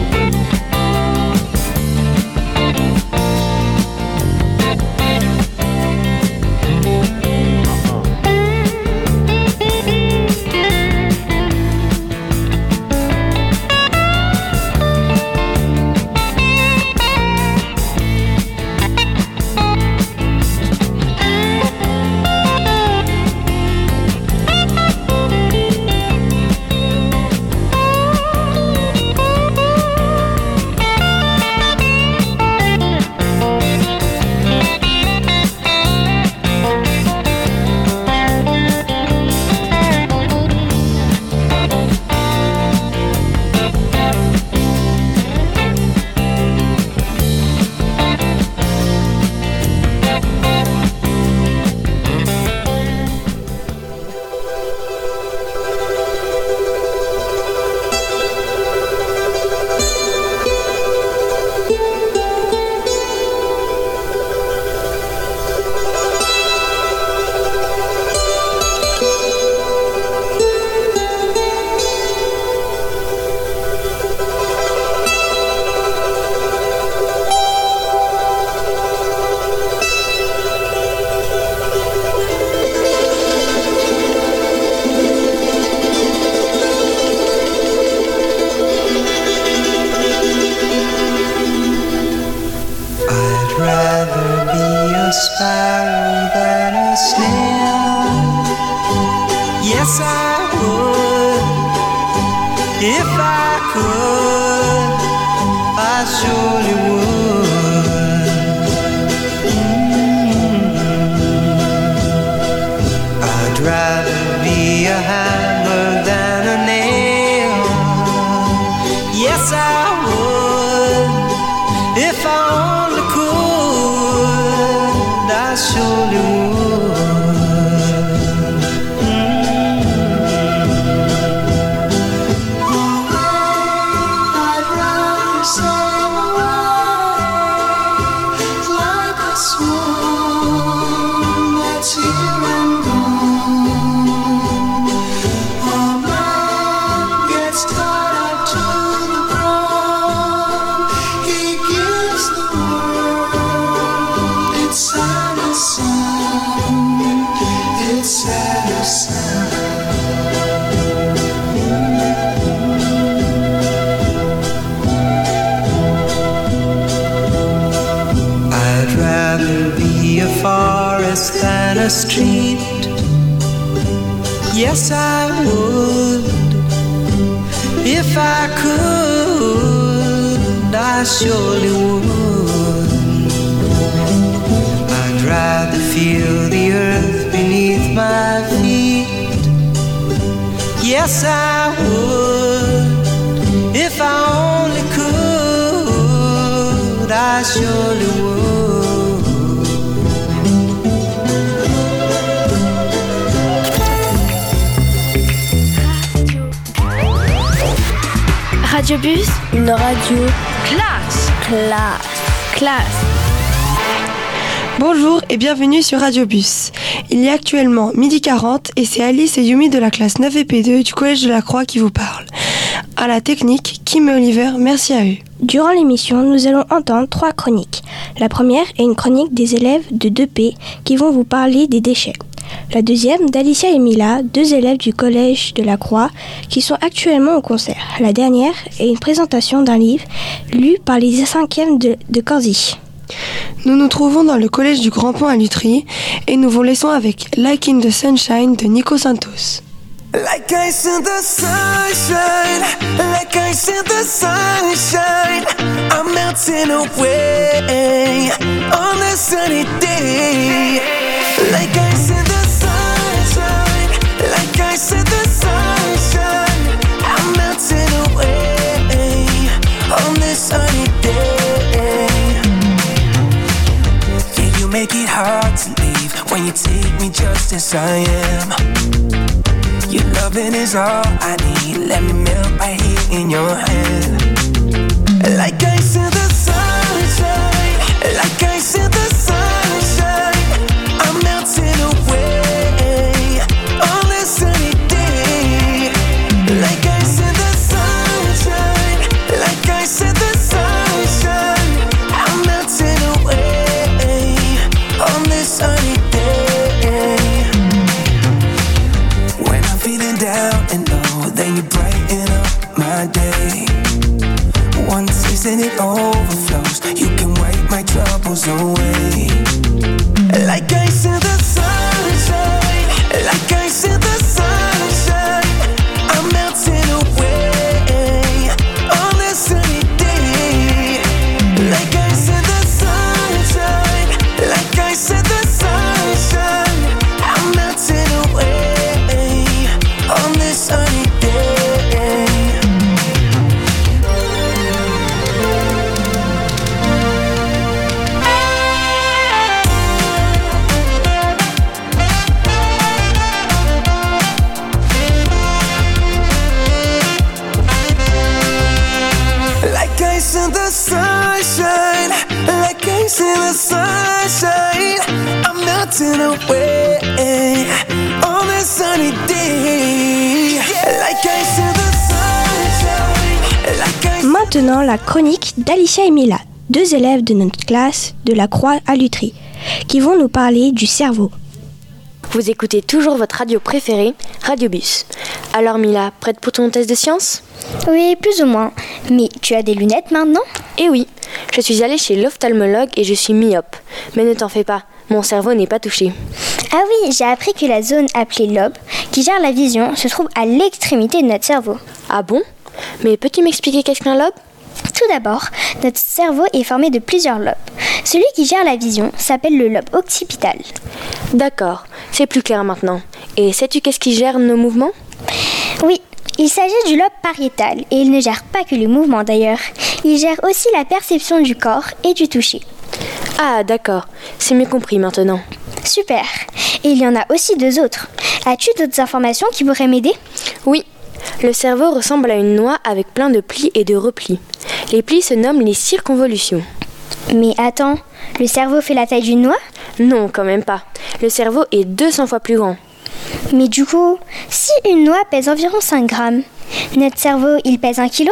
E: sparrow than a snail. Yes, I would. If I could, I surely would. I'd rather be a hammer than a nail. Yes, I would. If I only could, I surely would.
N: I'd rather sail away like a swan that's here and gone. A man gets tied up to the ground. He gives the world its saddest sound, its saddest sound.
E: I'd rather be a forest than a street. Yes, I would. If I could, I surely would. I'd rather feel the earth beneath my feet. Yes, I would. If I only I surely would.
A: Radiobus,
Q: une radio
A: classe.
I: Bonjour et bienvenue sur Radiobus. Il y a actuellement 12h40 et c'est Alice et Yumi de la classe 9 et P2 du Collège de la Croix qui vous parlent. À la technique, Kim et Oliver, merci à eux.
Q: Durant l'émission, nous allons entendre 3 chroniques. La première est une chronique des élèves de 2P qui vont vous parler des déchets. La deuxième d'Alicia et Mila, 2 élèves du Collège de la Croix qui sont actuellement au concert. La dernière est une présentation d'un livre lu par les 5e de Corzy.
I: Nous nous trouvons dans le collège du Grand Pont à Lutry et nous vous laissons avec Like in the Sunshine de Nico Santos.
E: Like ice in the sunshine, like ice in the sunshine, I'm melting away on a sunny day. Like ice in the sunshine, like ice in the sunshine, I'm melting away on this sunny day. Yeah, you make it hard to leave when you take me just as I am. Your loving is all I need. Let me melt right here in your hand. Like ice in the sunshine, like ice in the sunshine, I'm melting away on this sunny day. Like ice in the sunshine, like ice in the sunshine, I'm melting away on this sunny day. When I'm feeling down and low, then you brighten up my day. One taste and it overflows. You can wipe my troubles away. Like ice in the sunshine, like ice in the sunshine, I'm melting away on this sunny day. Like ice in the sunshine, like ice in the sunshine, I'm melting away on this sunny day. Like ice in the sunshine, like ice in the sunshine, I'm melting away on this sunny day. Like ice in the sunshine, like ice.
Q: Maintenant, la chronique d'Alicia et Mila, 2 élèves de notre classe de la Croix à Lutry, qui vont nous parler du cerveau.
H: Vous écoutez toujours votre radio préférée, Radiobus. Alors Mila, prête pour ton test de science ?
S: Oui, plus ou moins. Mais tu as des lunettes maintenant ?
H: Eh oui, je suis allée chez l'ophtalmologue et je suis myope. Mais ne t'en fais pas, mon cerveau n'est pas touché.
S: Ah oui, j'ai appris que la zone appelée lobe, qui gère la vision, se trouve à l'extrémité de notre cerveau.
H: Ah bon ? Mais peux-tu m'expliquer qu'est-ce qu'un lobe ?
S: Tout d'abord, notre cerveau est formé de plusieurs lobes. Celui qui gère la vision s'appelle le lobe occipital.
H: D'accord, c'est plus clair maintenant. Et sais-tu qu'est-ce qui gère nos mouvements ?
S: Oui, il s'agit du lobe pariétal et il ne gère pas que les mouvements d'ailleurs. Il gère aussi la perception du corps et du toucher.
H: Ah d'accord, c'est mieux compris maintenant.
S: Super. Et il y en a aussi 2 autres. As-tu d'autres informations qui pourraient m'aider ?
H: Oui. Le cerveau ressemble à une noix avec plein de plis et de replis. Les plis se nomment les circonvolutions.
S: Mais attends, le cerveau fait la taille d'une noix ?
H: Non, quand même pas. Le cerveau est 200 fois plus grand.
S: Mais du coup, si une noix pèse environ 5 grammes, notre cerveau, il pèse 1 kilo ?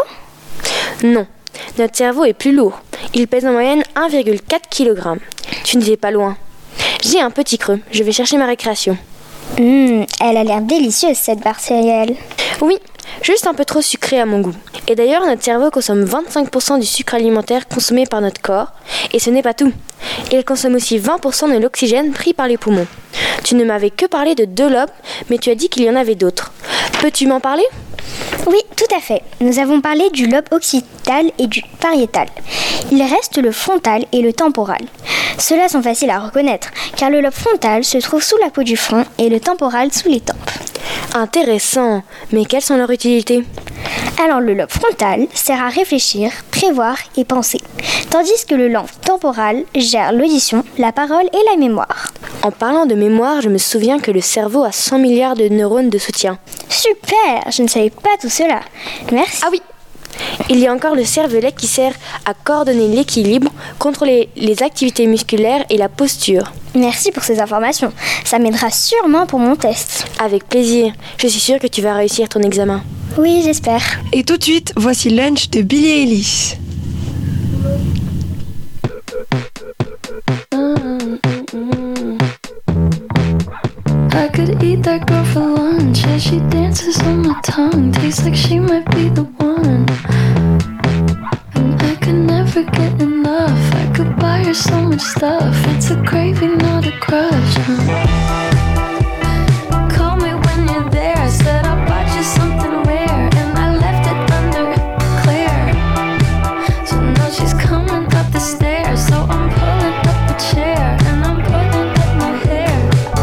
H: Non, notre cerveau est plus lourd. Il pèse en moyenne 1,4 kg. Tu n'étais pas loin. J'ai un petit creux, je vais chercher ma récréation.
S: Elle a l'air délicieuse cette barre céréale.
H: Oui, juste un peu trop sucré à mon goût. Et d'ailleurs, notre cerveau consomme 25% du sucre alimentaire consommé par notre corps. Et ce n'est pas tout. Il consomme aussi 20% de l'oxygène pris par les poumons. Tu ne m'avais que parlé de 2 lobes, mais tu as dit qu'il y en avait d'autres. Peux-tu m'en parler ?
S: Oui, tout à fait. Nous avons parlé du lobe occipital et du pariétal. Il reste le frontal et le temporal. Ceux-là sont faciles à reconnaître, car le lobe frontal se trouve sous la peau du front et le temporal sous les tempes.
H: Intéressant, mais quelles sont leurs utilités ?
S: Alors le lobe frontal sert à réfléchir, prévoir et penser. tandis que le langue temporal gère l'audition, la parole et la mémoire.
T: En parlant de mémoire, je me souviens que le cerveau a 100 milliards de neurones de soutien.
S: Super, je ne savais pas tout cela. Merci.
T: Ah oui, il y a encore le cervelet qui sert à coordonner l'équilibre, contrôler les activités musculaires et la posture.
S: Merci pour ces informations. Ça m'aidera sûrement pour mon test.
T: Avec plaisir. Je suis sûre que tu vas réussir ton examen.
S: Oui, j'espère.
U: Et tout de suite, voici Lunch de Billy Eilish.
V: I could eat that girl for lunch as she dances on my tongue. Tastes like she might be the one. And I could never get enough. I could buy her so much stuff. It's a craving, not a crush. Call me when you're there. I said I bought you something rare, and I left it under Claire. So now she's coming up the stairs. So I'm pulling up a chair and I'm pulling up my hair.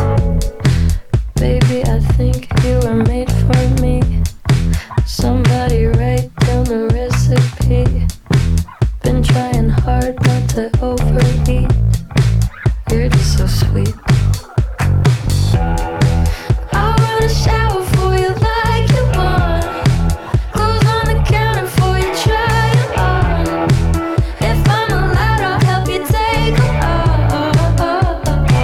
V: Baby, I think you were made for me. Somebody write down the recipe. Been trying hard not to overeat. You're just so sweet. I'll run a shower for you like you want. Clothes on the counter for you, try it on. If I'm allowed, I'll help you take them off.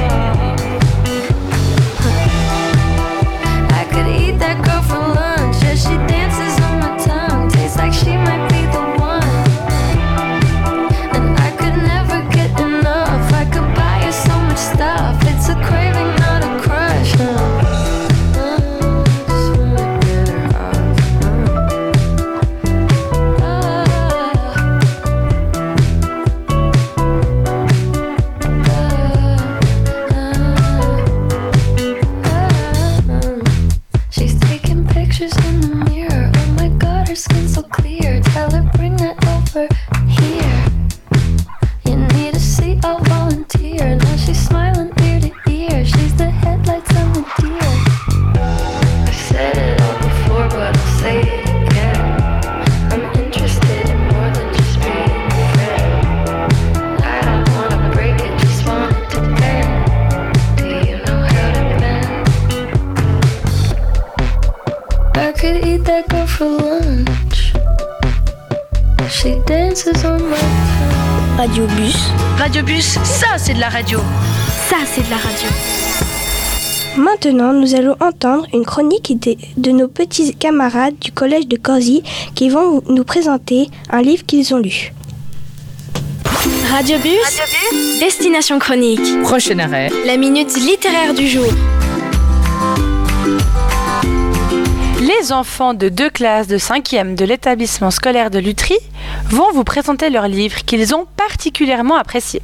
V: I could eat that girl for lunch as she dances on my tongue. Tastes like she might be the one. And I could never get enough. I could buy her so much stuff. It's a craving, not a crush. Just wanna get her off. She's taking pictures in the mirror. Oh my god, her skin's so clear. Tell her bring that over here. You need a seat, I'll volunteer. Now she's smiling ear to ear. She's the headlights on the deer. I've said it all before, but I'll say it again. I'm interested in more than just being a friend. I don't wanna break it, just want it to bend. Do you know how to bend? I could eat that girl for lunch. She dances on my tongue.
S: Radio Bus.
A: Radio Bus, ça c'est de la radio.
C: Ça, c'est de la radio.
W: Maintenant, nous allons entendre une chronique de nos petits camarades du collège de Corzy qui vont nous présenter un livre qu'ils ont lu.
C: Radio Bus, destination chronique.
X: Prochain arrêt.
C: La minute littéraire du jour.
L: Les enfants de 2 classes de 5e de l'établissement scolaire de Lutry vont vous présenter leur livre qu'ils ont particulièrement apprécié.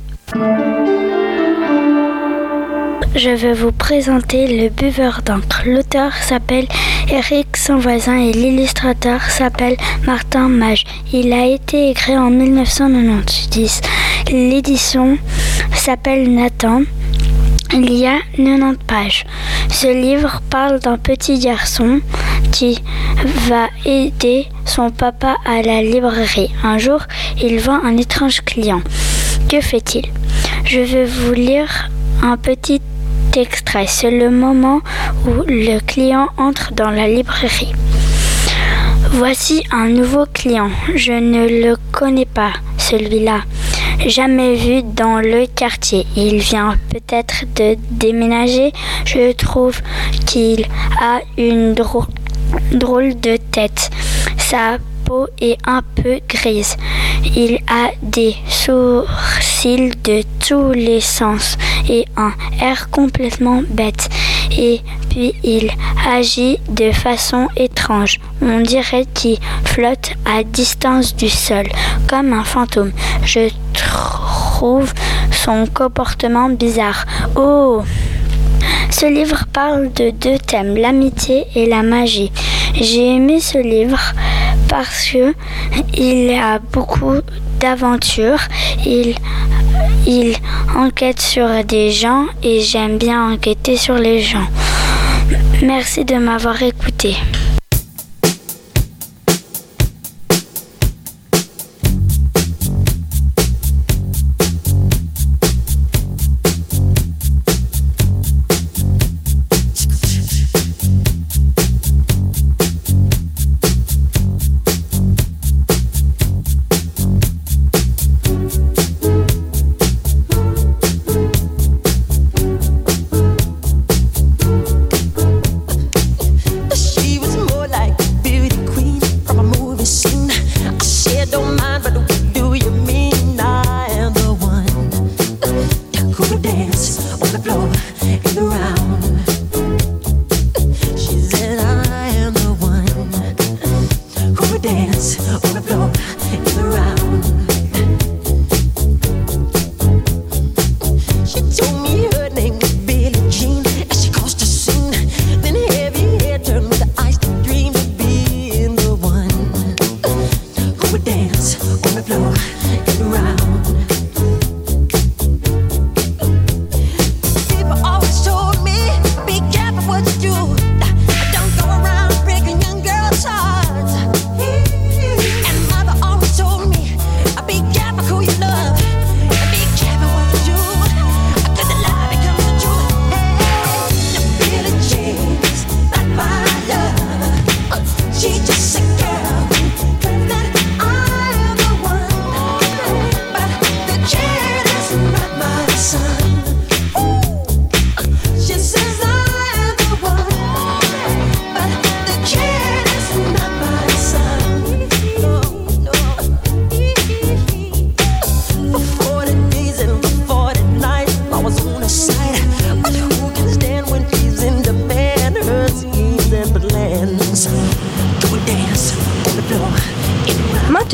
Q: Je vais vous présenter Le Buveur d'encre. L'auteur s'appelle Éric Sanvoisin et l'illustrateur s'appelle Martin Mage. Il a été écrit en 1990. L'édition s'appelle Nathan. Il y a 90 pages. Ce livre parle d'un petit garçon qui va aider son papa à la librairie. Un jour, il voit un étrange client. Que fait-il ? Je vais vous lire un petit extrait. C'est le moment où le client entre dans la librairie. Voici un nouveau client. Je ne le connais pas, celui-là. Jamais vu dans le quartier. Il vient peut-être de déménager. Je trouve qu'il a une drôle de tête. Sa peau est un peu grise. Il a des sourcils de tous les sens et un air complètement bête. Et puis il agit de façon étrange. On dirait qu'il flotte à distance du sol, comme un fantôme. Je trouve son comportement bizarre. Oh! Ce livre parle de 2 thèmes, l'amitié et la magie. J'ai aimé ce livre parce que il a beaucoup d'aventures. Il enquête sur des gens et j'aime bien enquêter sur les gens. Merci de m'avoir écouté.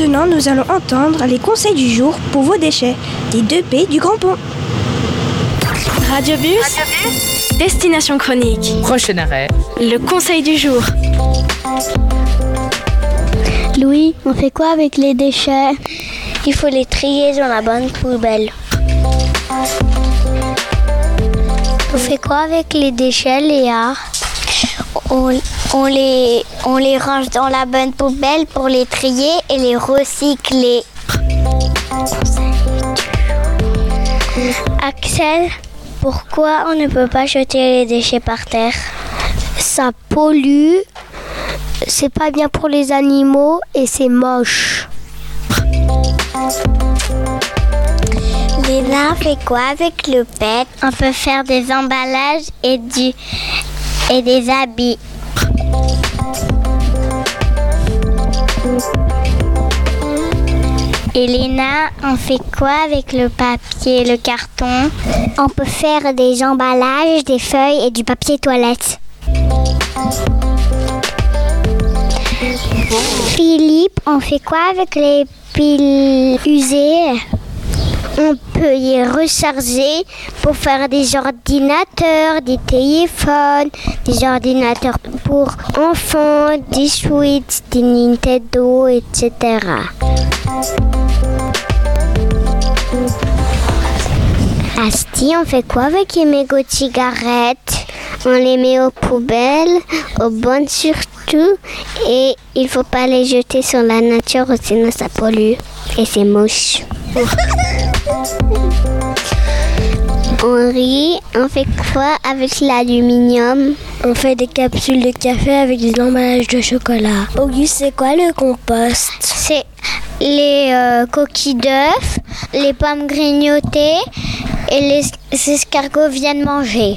W: maintenant, nous allons entendre les conseils du jour pour vos déchets, des 2P du Grand Pont.
H: Radiobus, Destination Chronique.
A: Prochain arrêt.
H: Le conseil du jour.
S: Louis, on fait quoi avec les déchets? Il faut les trier dans la bonne poubelle. On fait quoi avec les déchets, Léa? On les range dans la bonne poubelle pour les trier et les recycler. Axel, pourquoi on ne peut pas jeter les déchets par terre? Ça pollue, c'est pas bien pour les animaux et c'est moche. Léna fait quoi avec le PET? On peut faire des emballages et des habits. Elena, on fait quoi avec le papier et le carton? On peut faire des emballages, des feuilles et du papier toilette. Philippe, on fait quoi avec les piles usées? On peut y recharger pour faire des ordinateurs, des téléphones, des ordinateurs pour enfants, des Switch, des Nintendo, etc. Asti, on fait quoi avec les mégots de cigarettes? On les met aux poubelles, aux bonnes surtout, et il faut pas les jeter sur la nature, sinon ça pollue et c'est moche. Henri, on fait quoi avec l'aluminium? On fait des capsules de café avec des emballages de chocolat. Auguste, c'est quoi le compost? C'est les coquilles d'œufs, les pommes grignotées et les escargots viennent manger.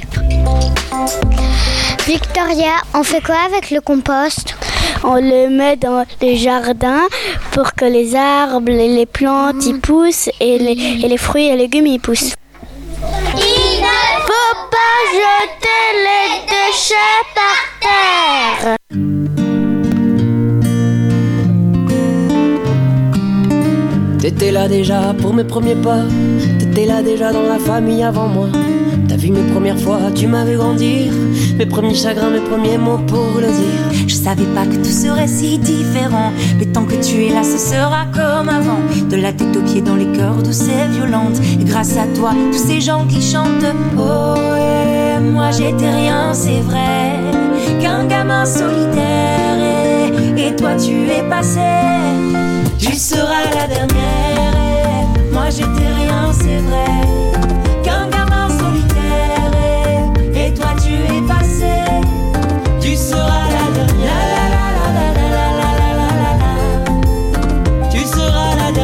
S: Victoria, on fait quoi avec le compost? On le met dans les jardins pour que les arbres et les plantes y poussent et les fruits et légumes y poussent. Il ne faut pas jeter les déchets par terre.
G: T'étais là déjà pour mes premiers pas. T'étais là déjà dans la famille avant moi. T'as vu mes premières fois, tu m'as vu grandir. Mes premiers chagrins, mes premiers mots pour le dire.
F: Je savais pas que tout serait si différent. Mais tant que tu es là, ce sera comme avant. De la tête aux pieds dans les cœurs douces et violentes. Et grâce à toi, tous ces gens qui chantent. Oh, et moi j'étais rien, c'est vrai. Qu'un gamin solitaire. Et toi tu es passé. Tu seras la dernière. Moi j'étais rien, c'est vrai. Qu'un gamin solitaire. Et toi tu es passé. Tu seras la dernière. Tu seras la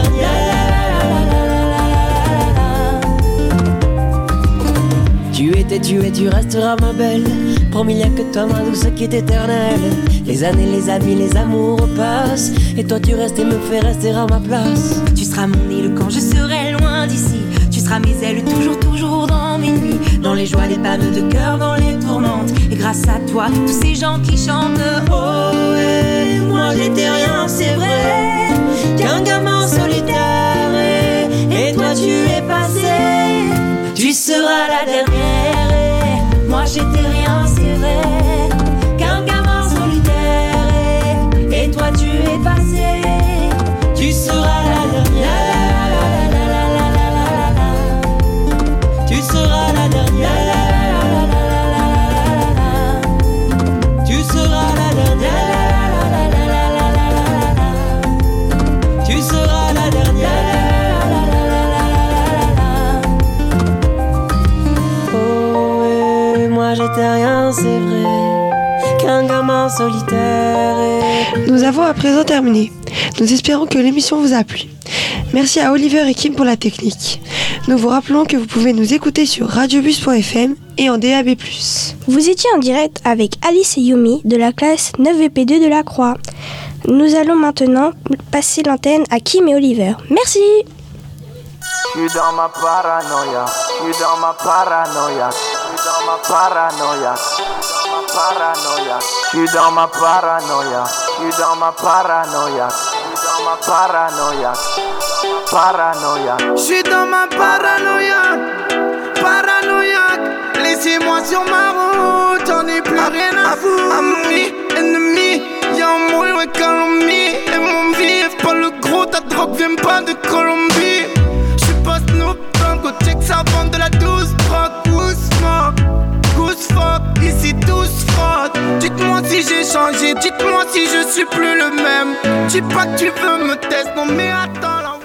F: dernière.
G: Tu étais, tu es, tu resteras ma belle. Promis, il y a que toi, ma douce, qui est éternelle. Les années, les amis, les amours passent. Et toi, tu restes et me fais rester à ma place.
F: Tu seras mon île quand je serai loin d'ici. Tu seras mes ailes toujours, toujours dans mes nuits. Dans les joies, les pannes de cœur, dans les tourmentes. Et grâce à toi, tous ces gens qui chantent. Oh, et moi j'étais rien, c'est vrai. Qu'un gamin solitaire. Et toi tu es passé. Tu seras la dernière. Moi j'étais rien, c'est vrai. Qu'un gamin solitaire. Et toi tu es passé. Tu seras la dernière. Tu seras la dernière. Tu seras la dernière. Tu seras la dernière.
G: Oh, et moi j'étais rien, c'est vrai. Qu'un gamin solitaire.
U: Nous avons à présent terminé. Nous espérons que l'émission vous a plu. Merci à Oliver et Kim pour la technique. Nous vous rappelons que vous pouvez nous écouter sur radiobus.fm et en DAB+.
W: Vous étiez en direct avec Alice et Yumi de la classe 9VP2 de la Croix. Nous allons maintenant passer l'antenne à Kim et Oliver. Merci.
J: Je suis dans ma paranoïa, je suis dans ma paranoïa, je suis dans ma paranoïa, je suis dans ma paranoïa, je suis dans ma paranoïa, je suis dans ma paranoïa. dans ma paranoïa, paranoïa.
N: J'suis dans ma paranoïa, paranoïaque. Laissez-moi sur ma route, j'en ai plus rien à foutre. Ami, ennemi, y'a un moule, ouais, calomnie. Et mon vif, pas le gros, ta drogue vient pas de Colombie. J'suis pas Snoop Dogg, go check ça vend de la douce drogue. Goose fuck, ici tous fraude. Dites-moi si j'ai changé, dites-moi si je suis plus le même. Dis pas que tu veux me tester, non mais attends là.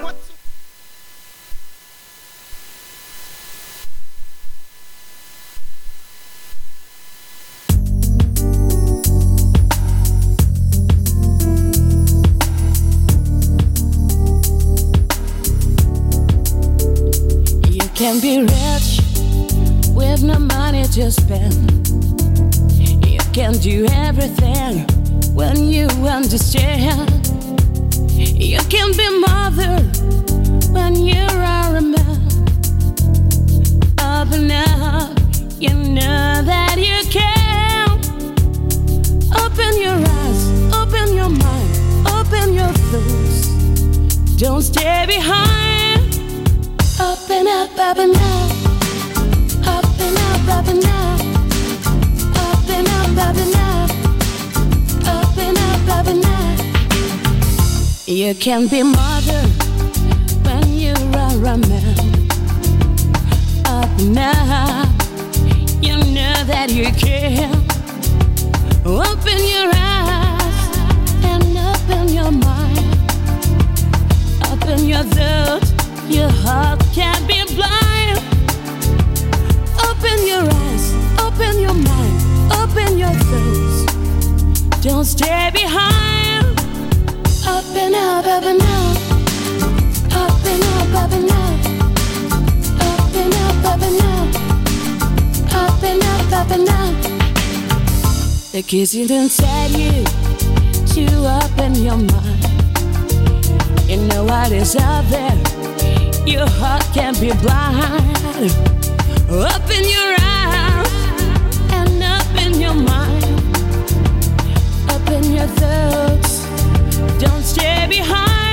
B: You can be rich with no money to spend. You can do everything when you understand. You can be mother when you are a man. Open up, you know that you can. Open your eyes, open your mind, open your thoughts. Don't stay behind. Open up, open up. Open up, open up. Open up, open up. Open up, open up. You can be mother when you are a man. Open up, you know that you can. Open your eyes and open your mind. Open your thoughts, your heart can't be blind. Open your eyes, open your mind, open your thoughts. Don't stay behind. Open up, open up. Open up, open up. Open up, open up. Open up, open up. The kids inside you to open your mind. You know what is out there. Your heart can't be blind. Open your eyes and open your mind. Open your thoughts. Don't stay behind.